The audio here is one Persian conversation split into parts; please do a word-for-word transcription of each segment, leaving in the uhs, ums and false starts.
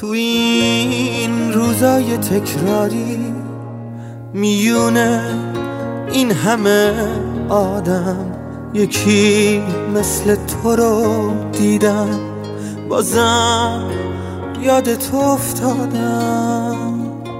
تو این روزای تکراری میونه این همه آدم یکی مثل تو رو دیدم، بازم یاد تو افتادم.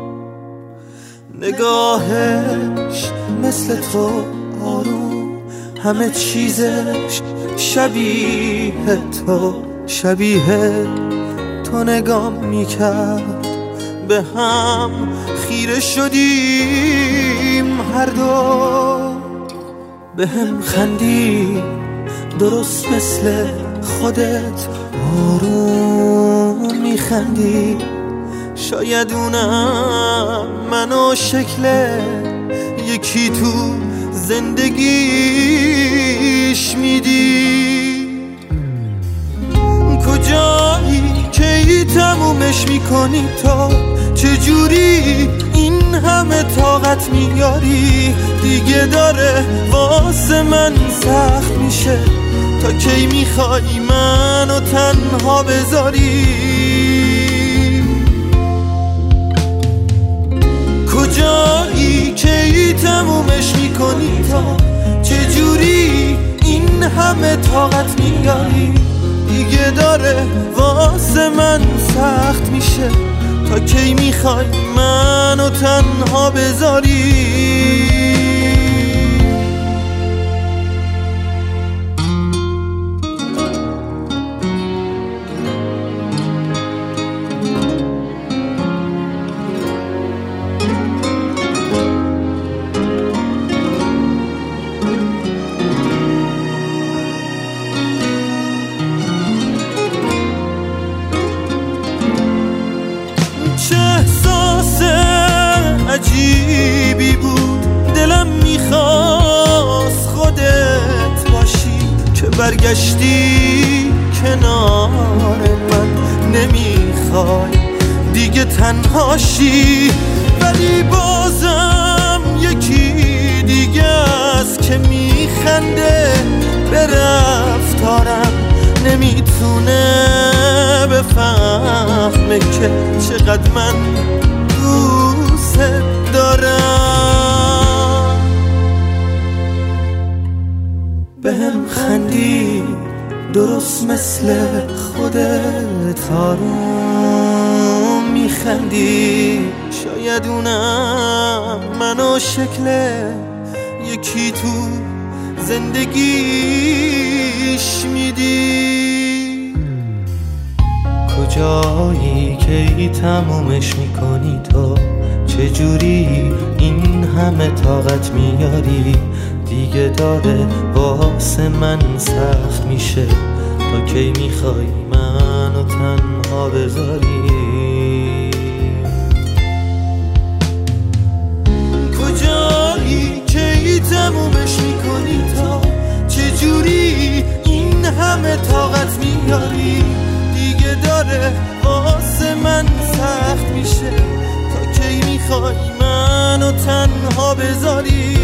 نگاهش مثل تو آروم، همه چیزش شبیه تو، شبیه تو نگام میکرد، به هم خیره شدیم هر دو، به هم خندی درست مثل خودت آروم میخندی. شاید اونم منو شکل یکی تو زندگیش میدی. کجایی که ای تمومش میکنی تو؟ چجوری این همه طاقت میاری؟ دیگه داره واسه من سخت میشه، تا کی میخوای منو تنها بذاری؟ کجایی که ای تمومش میکنی تو؟ چجوری این همه طاقت میاری؟ دیگه داره واسه من سخت میشه، تا کی میخوای منو تنها بذاری؟ چه احساس عجیبی بود، دلم میخواست خودت باشی، که برگشتی کنار من. نمیخوای دیگه تنهاشی، ولی بازم یکی دیگه است که میخنده به رفتارم. نمیتونه بفهمه که چقدر من دوست دارم. به هم خندی درست مثل خودت آروم میخندی. شاید اونم منو شکل یکی تو زندگیش میدی. کجایی که ای تمومش میکنی تو؟ چجوری این همه طاقت میاری؟ دیگه داره واسه من سخت میشه، تا کی میخوای منو تنها بذاری؟ کجایی که ای تمومش میکنی تو؟ چجوری این همه طاقت میاری؟ دیگه داره واسه من سخت میشه، تا کی میخوای منو تنها بذاری؟